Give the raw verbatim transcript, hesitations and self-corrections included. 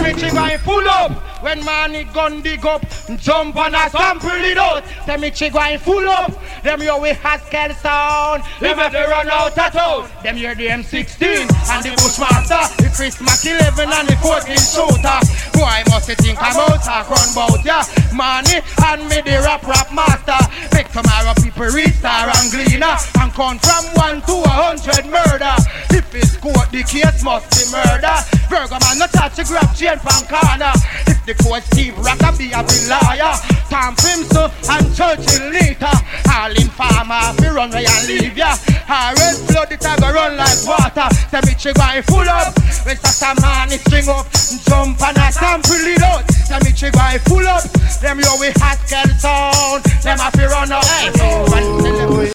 me chigwa full up. When money gun dig up, jump on a sample it out. Tell me chigwa full up. Them yo we Haskell sound. Them have to run out of town. Them hear the M sixteen and the Bushmaster, the Chris Mac eleven and the fourteen shooter. Boy must think I'm out talk run bout ya. Money and me the rap rap master. Make tomorrow people reach star and gleaner and come from one to a hundred murder. If it's court the case must be murder. Burger man not touch a grab chain from corner. If the court Steve Rocker be a liar. Tom Primso and Churchill later. All in farmer we run away and leave ya. Our red blood it a go run like water. Tell me chigwa full up. When Sasa man is string up, jump and a sample it out. Tell me chigwa full up. Them yo we Haskell sound. Them a fi run away.